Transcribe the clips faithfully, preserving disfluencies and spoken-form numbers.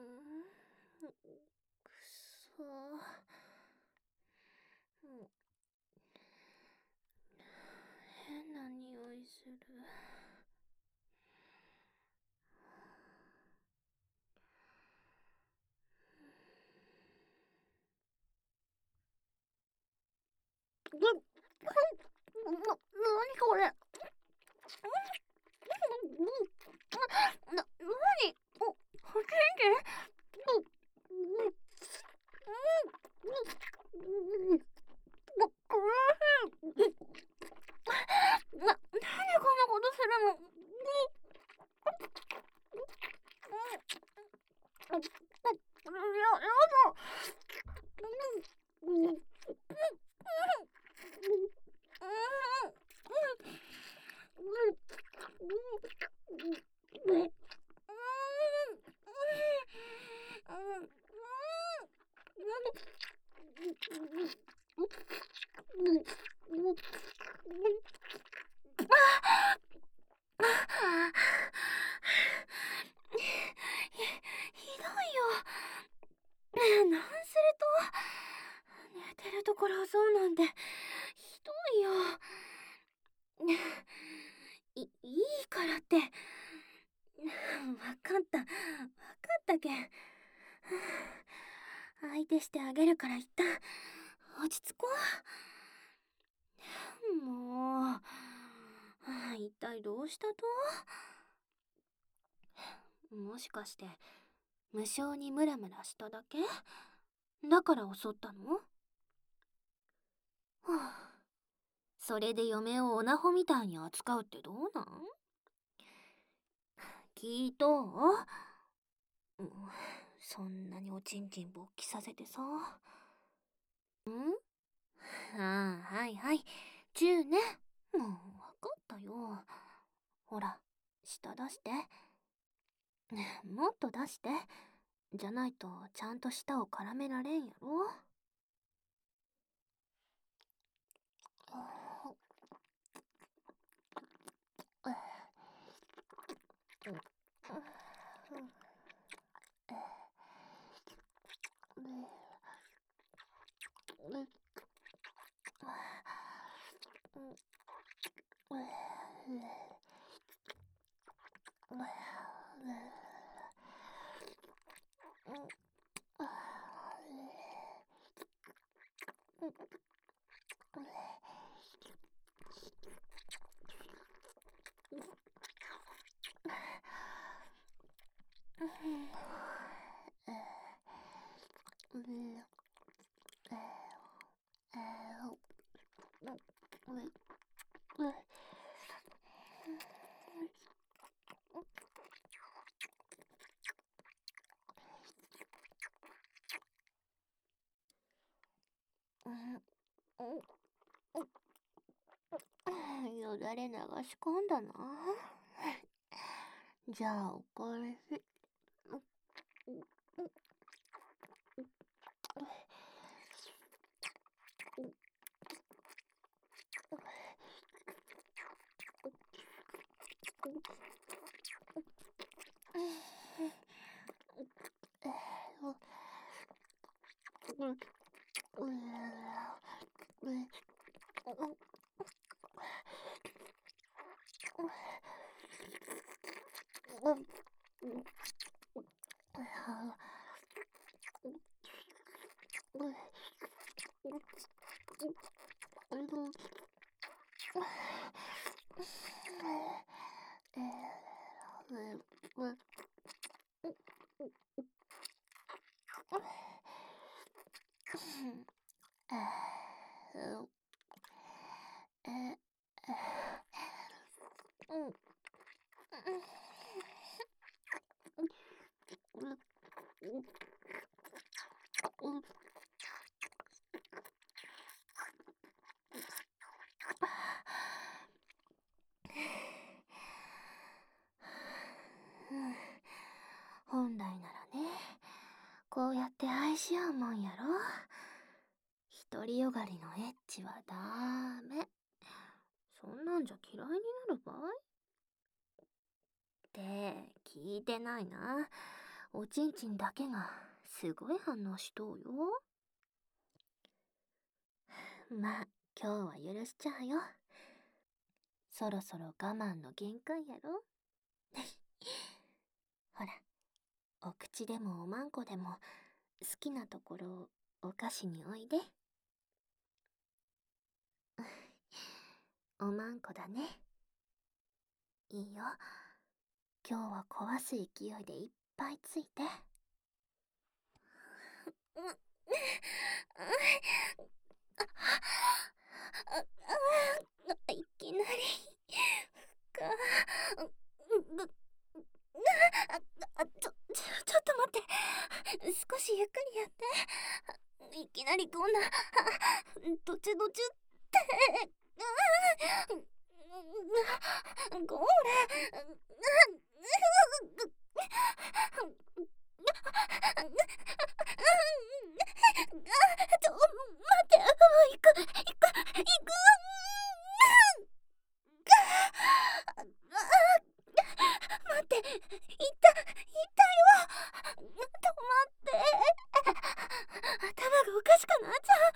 んくそー。変な匂いする。な、なにこれ。な、なにお、初めてな、な、なんでこんなことするの。や、やだ。ひどいよ。なんすると寝てるところをそうなんてひどいよ。い、いいからって。わかった。わかったけん。相手してあげるから一旦落ち着こう。もう、一体どうしたと。もしかして無性にムラムラしただけだから襲ったの。はあ、それで嫁をオナホみたいに扱うってどうなん。聞いとう、うん、そんなにおちんちん勃起させてさ。んああ、はいはい。じゅうね。もう、わかったよ。ほら、舌出して。もっと出して。じゃないと、ちゃんと舌を絡められんやろ。よだれ流し込んだな。じゃあお返し。本来ならね、こうやって愛し合うもんやろ。独りよがりのエッチはダメ。そんなんじゃ嫌いになるばいって聞いてないな。 おちんちんだけがすごい反応しとうよ。まあ、今日は許しちゃうよ。そろそろ我慢の限界やろ。ほら、お口でもおまんこでも好きなところをお菓子においで。おまんこだね。いいよ。今日は壊す勢いでいっぱいついて。うん、いきなりかあ、ちょ、ちょ、ちょっと待って。少しゆっくりやって。いきなりこんな、どちどちって。ゴーレ。ちょ、待って。行く、行く、行く。待って、行った、行ったよ。止まって。頭がおかしくなっちゃ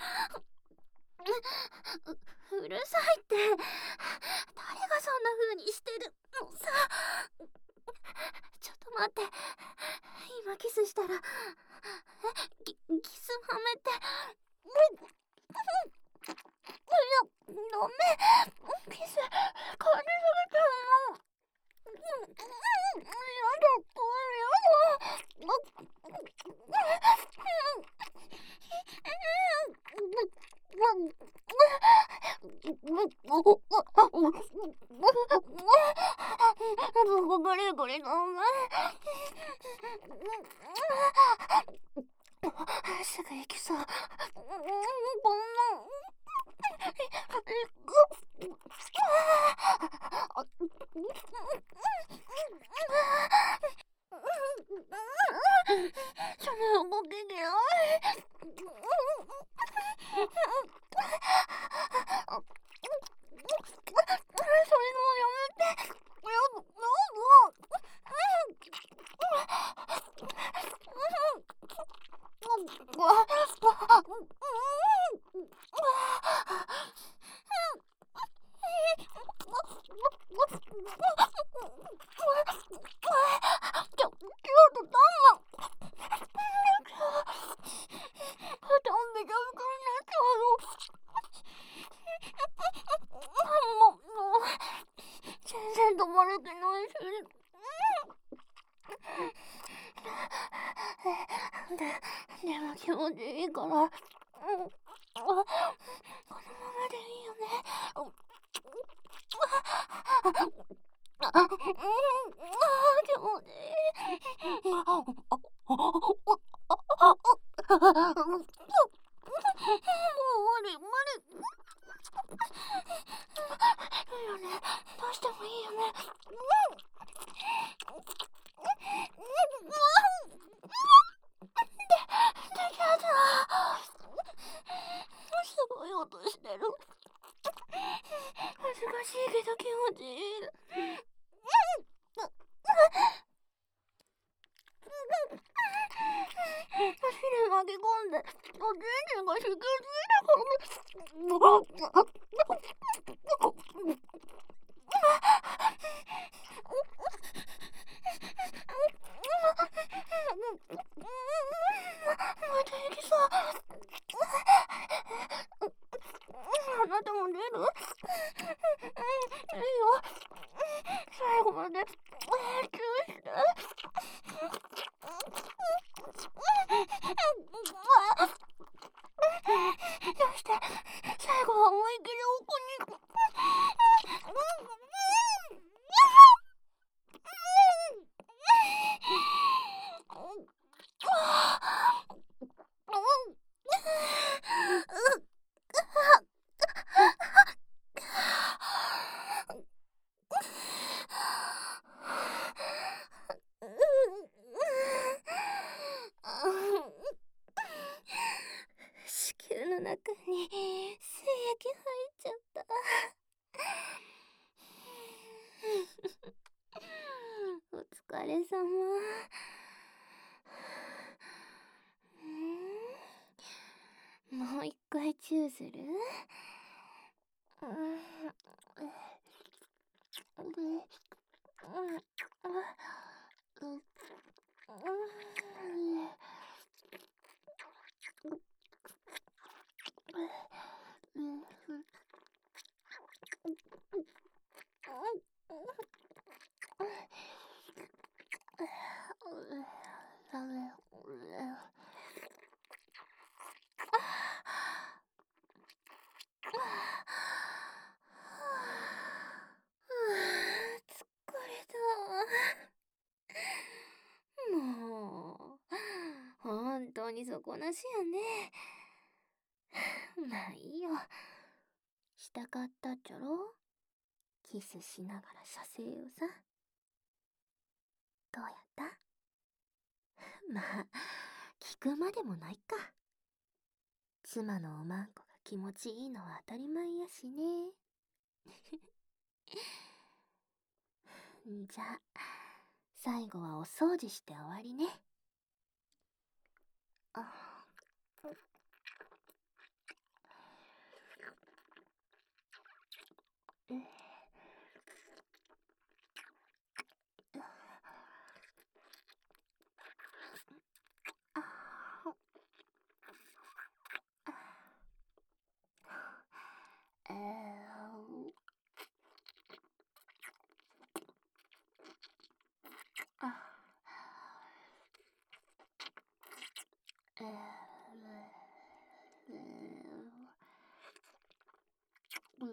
う。う、うるさいって。誰がそんな風にしてるのさ。ちょっと待って。今キスしたら、キ、キスはめて。いや、ダメ。キス、軽すぎちゃうの。やだ、これやだ。ゴリゴリのお前。すぐ行きそう。こんな。その動きであそれもやめて。や全然止まれてないし。で、でも気持ちいいから、うん、このままでいいよね。あ、うん、気持ちいい。もう無理無理。いいよね。どうしてもいいよね。できた。すごい音してる。恥ずかしいけど気持ちいい。足で巻き込んで、おちんちんが引きついたから。また行きそう。あなたも出る？いいよ。最後までチューして。そして最後は思いっきり奥に。子宮の中に精液入っちゃった。お疲れ様。 もう一回チューする？うん。疲れた。もう、本当に底なしやね。まあいいよ。したかったっちゃろ？キスしながら射精をさ。どうやった？まあ、聞くまでもないか。妻のおまんこが気持ちいいのは当たり前やしね。じゃあ、最後はお掃除して終わりね。あ、うん。えー、あ、えー、うん、うん、